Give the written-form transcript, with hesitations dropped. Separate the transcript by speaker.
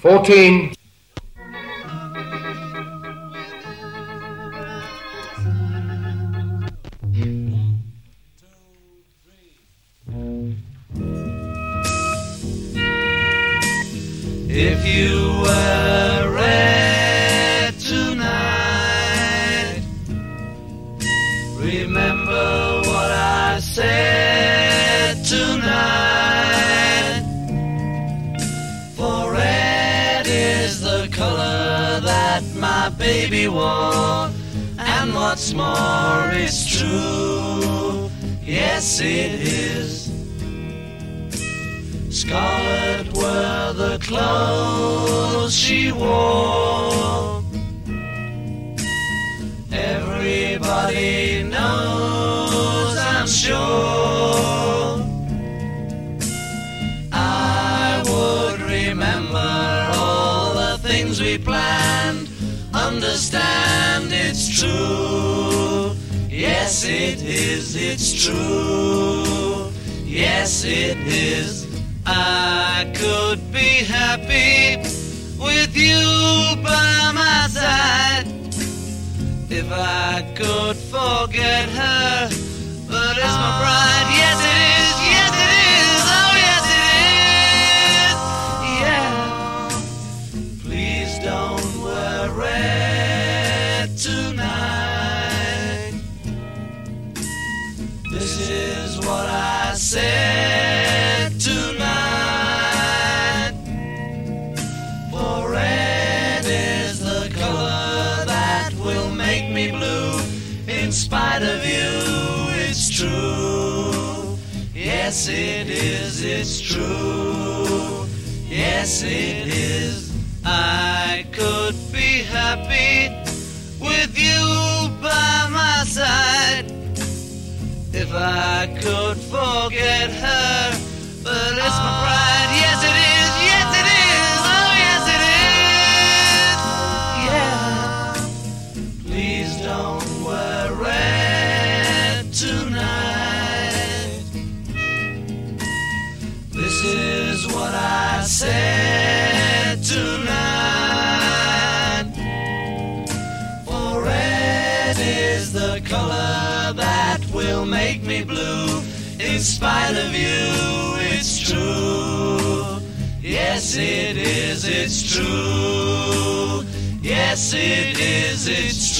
Speaker 1: 14.
Speaker 2: If you were red tonight, remember what I said tonight. For red is the color that my baby wore, and what's more, it's true, yes it is. Scarlet were the clothes she wore. Everybody knows, I'm sure. I would remember all the things we planned. Understand it's true. Yes it is, it's true. Yes it is. I could be happy with you by my side if I could forget her, but it's my pride. Yes it is, yes it is, oh yes it is, yeah. Please don't wear red tonight. This is what I said tonight. For red is the color that will make me blue. In spite of you, it's true. Yes it is, it's true. Yes it is. I could be happy with you by my side if I could forget her, but it's my pride. Yes it is, yes it is, oh yes it is, yeah. Please don't wear red tonight. This is what I said tonight. For red is the color that will make me blue. In spite of you, it's true. Yes it is, it's true. Yes it is, it's true.